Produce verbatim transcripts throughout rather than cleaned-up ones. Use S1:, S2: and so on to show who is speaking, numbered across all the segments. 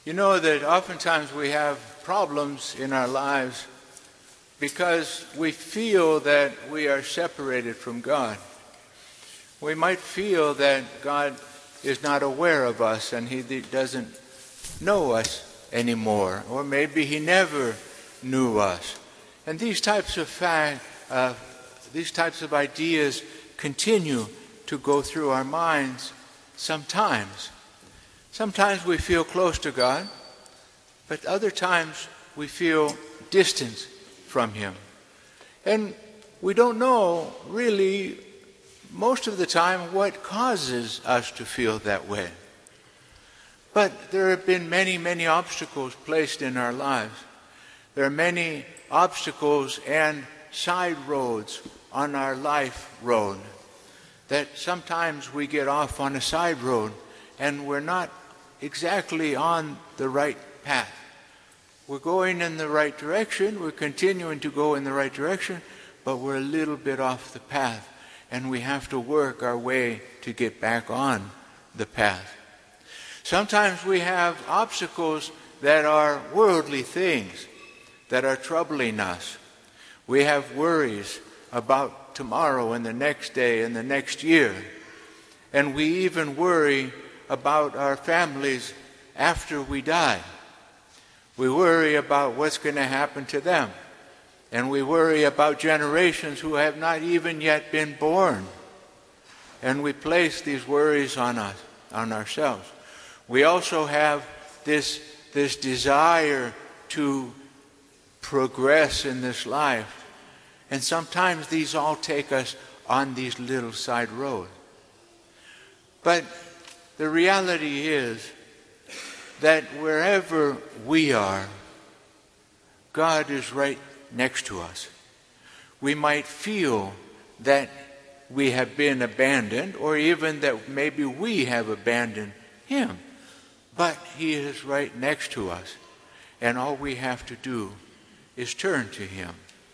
S1: You know that oftentimes we have problems in our lives because we feel that we are separated from God. We might feel that God is not aware of us and He doesn't know us anymore, or maybe He never knew us. And these types of fact, uh, these types of ideas continue to go through our minds sometimes. Sometimes we feel close to God, but other times we feel distance from Him. And we don't know really most of the time what causes us to feel that way. But there have been many, many obstacles placed in our lives. There are many obstacles and side roads on our life road that sometimes we get off on a side road and we're not exactly on the right path. We're going in the right direction, we're continuing to go in the right direction, but we're a little bit off the path, and we have to work our way to get back on the path. Sometimes we have obstacles that are worldly things that are troubling us. We have worries about tomorrow and the next day and the next year, and we even worry about our families after we die. We worry about what's going to happen to them. And we worry about generations who have not even yet been born. And we place these worries on us, on ourselves. We also have this, this desire to progress in this life. And sometimes these all take us on these little side roads. But the reality is that wherever we are, God is right next to us. We might feel that we have been abandoned, or even that maybe we have abandoned Him. But He is right next to us, and all we have to do is turn to Him.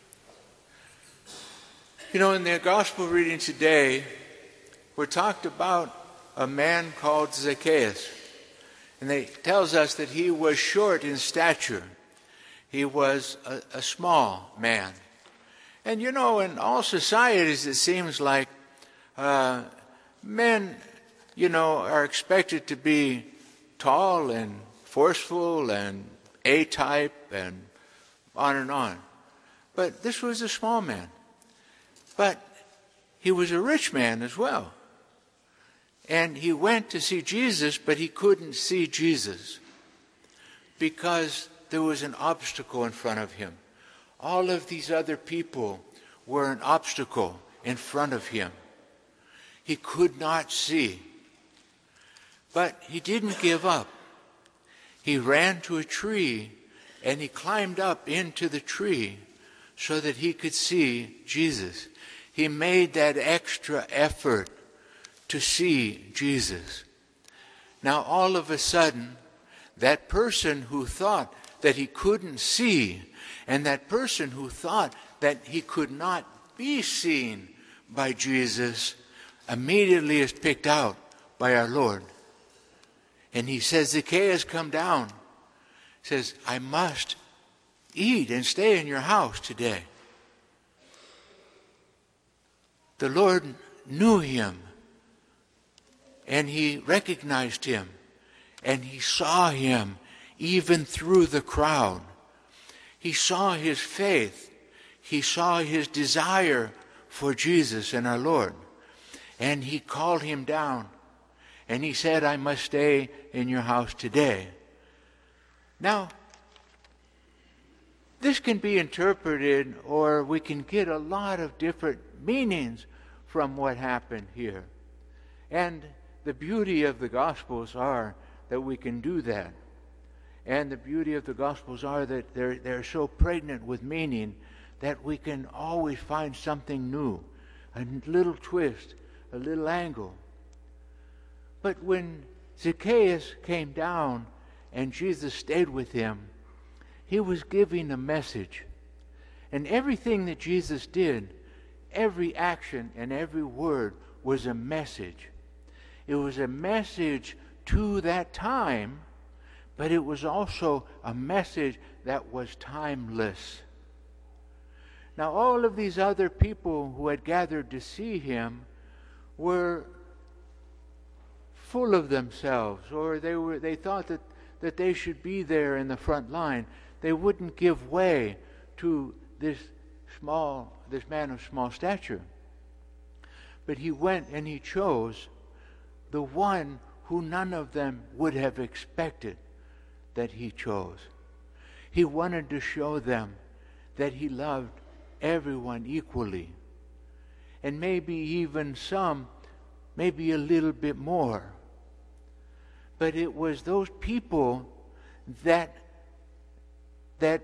S1: You know, in the gospel reading today, we're talked about a man called Zacchaeus. And it tells us that he was short in stature. He was a, a small man. And you know, in all societies it seems like uh, men, you know, are expected to be tall and forceful and A-type and on and on. But this was a small man. But he was a rich man as well. And he went to see Jesus, but he couldn't see Jesus because there was an obstacle in front of him. All of these other people were an obstacle in front of him. He could not see. But he didn't give up. He ran to a tree and he climbed up into the tree so that he could see Jesus. He made that extra effort to see Jesus. Now all of a sudden, that person who thought that he couldn't see, and that person who thought that he could not be seen by Jesus, immediately is picked out by our Lord. And he says, Zacchaeus, come down. He says, I must eat and stay in your house today. The Lord knew him. And he recognized him, and he saw him even through the crowd. He saw his faith. He saw his desire for Jesus and our Lord. And he called him down, and he said, I must stay in your house today. Now, this can be interpreted, or we can get a lot of different meanings from what happened here. And the beauty of the Gospels are that we can do that. And the beauty of the Gospels are that they're, they're so pregnant with meaning that we can always find something new, a little twist, a little angle. But when Zacchaeus came down and Jesus stayed with him, he was giving a message. And everything that Jesus did, every action and every word was a message. It was a message to that time, but it was also a message that was timeless. Now, all of these other people who had gathered to see him were full of themselves, or they were they thought that, that they should be there in the front line. They wouldn't give way to this small this man of small stature. But he went and he chose the one who none of them would have expected that he chose. He wanted to show them that he loved everyone equally, and maybe even some, maybe a little bit more. But it was those people that that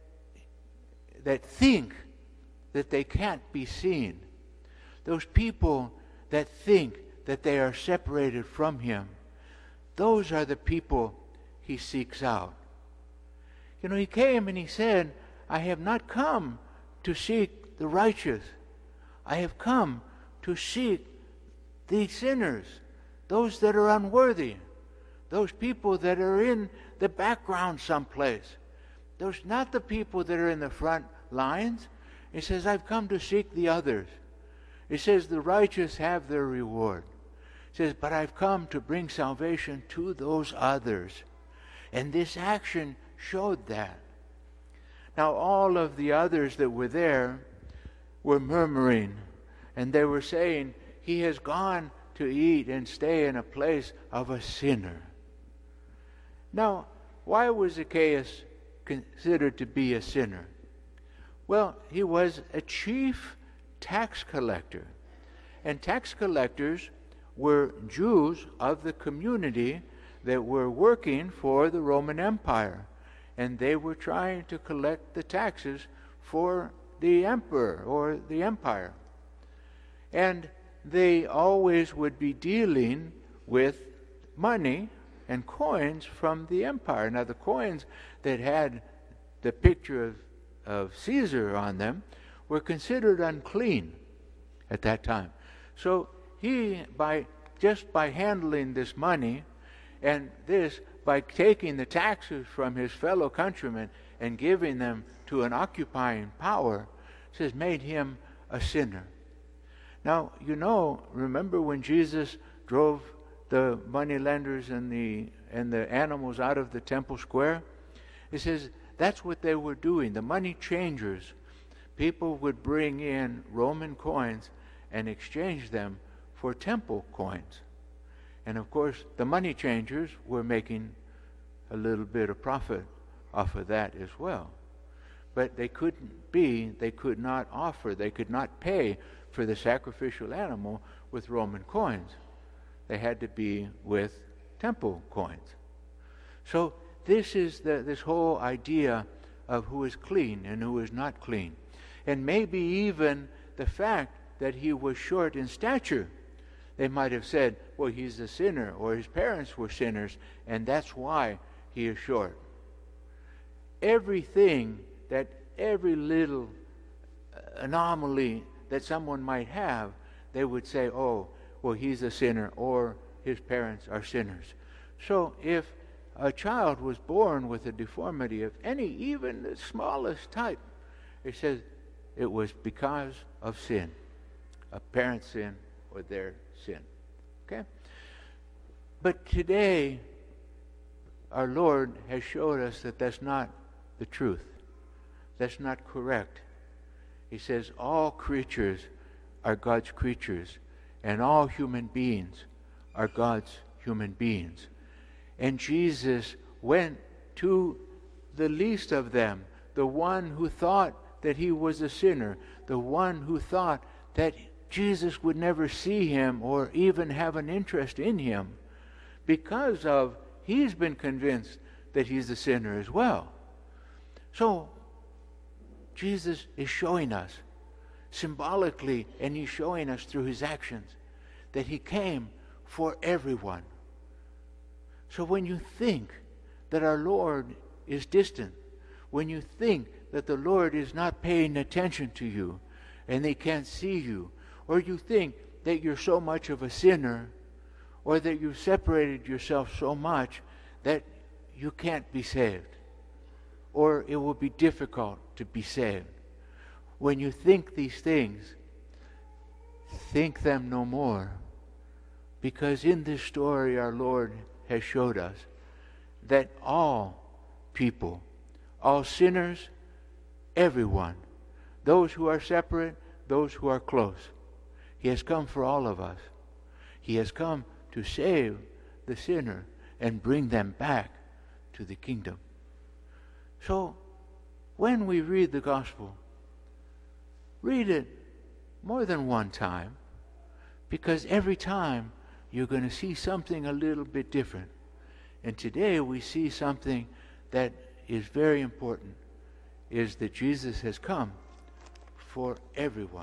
S1: that think that they can't be seen. Those people that think that they are separated from him. Those are the people he seeks out. You know, he came and he said, I have not come to seek the righteous. I have come to seek the sinners, those that are unworthy, those people that are in the background someplace. Those not the people that are in the front lines. He says, I've come to seek the others. He says, the righteous have their reward. He says, but I've come to bring salvation to those others. And this action showed that. Now, all of the others that were there were murmuring, and they were saying, he has gone to eat and stay in a place of a sinner. Now, why was Zacchaeus considered to be a sinner? Well, he was a chief tax collector. And tax collectors were Jews of the community that were working for the Roman Empire. And they were trying to collect the taxes for the emperor or the empire. And they always would be dealing with money and coins from the empire. Now, the coins that had the picture of, of Caesar on them were considered unclean at that time. So he, by just by handling this money and this, by taking the taxes from his fellow countrymen and giving them to an occupying power, says made him a sinner. Now, you know, remember when Jesus drove the moneylenders and the and the animals out of the temple square? It says that's what they were doing. The money changers, people would bring in Roman coins and exchange them for temple coins. And of course, the money changers were making a little bit of profit off of that as well. But they couldn't be, they could not offer, they could not pay for the sacrificial animal with Roman coins. They had to be with temple coins. So this is the, this whole idea of who is clean and who is not clean. And maybe even the fact that he was short in stature. They might have said, well, he's a sinner, or his parents were sinners, and that's why he is short. Everything that, every little anomaly that someone might have, they would say, oh, well, he's a sinner, or his parents are sinners. So if a child was born with a deformity of any, even the smallest type, it says it was because of sin, a parent's sin or their sin. Okay? But today, our Lord has showed us that that's not the truth. That's not correct. He says all creatures are God's creatures, and all human beings are God's human beings. And Jesus went to the least of them, the one who thought that he was a sinner, the one who thought that Jesus would never see him or even have an interest in him, because of he's been convinced that he's a sinner as well. So Jesus is showing us symbolically, and he's showing us through his actions, that he came for everyone. So when you think that our Lord is distant, when you think that the Lord is not paying attention to you and they can't see you, or you think that you're so much of a sinner, or that you've separated yourself so much that you can't be saved, or it will be difficult to be saved. When you think these things, think them no more, because in this story our Lord has showed us that all people, all sinners, everyone, those who are separate, those who are close, He has come for all of us. He has come to save the sinner and bring them back to the kingdom. So, when we read the gospel, read it more than one time, because every time you're going to see something a little bit different. And today we see something that is very important, is that Jesus has come for everyone.